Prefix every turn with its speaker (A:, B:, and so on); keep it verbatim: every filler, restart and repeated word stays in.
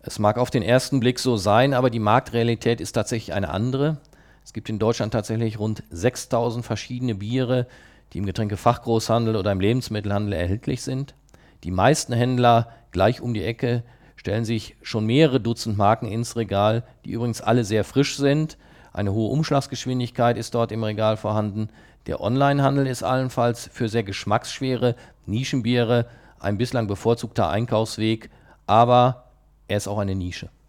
A: Es mag auf den ersten Blick so sein, aber die Marktrealität ist tatsächlich eine andere. Es gibt in Deutschland tatsächlich rund sechstausend verschiedene Biere, die im Getränkefachgroßhandel oder im Lebensmittelhandel erhältlich sind. Die meisten Händler gleich um die Ecke stellen sich schon mehrere Dutzend Marken ins Regal, die übrigens alle sehr frisch sind. Eine hohe Umschlagsgeschwindigkeit ist dort im Regal vorhanden. Der Onlinehandel ist allenfalls für sehr geschmacksschwere Nischenbiere ein bislang bevorzugter Einkaufsweg, aber er ist auch eine Nische.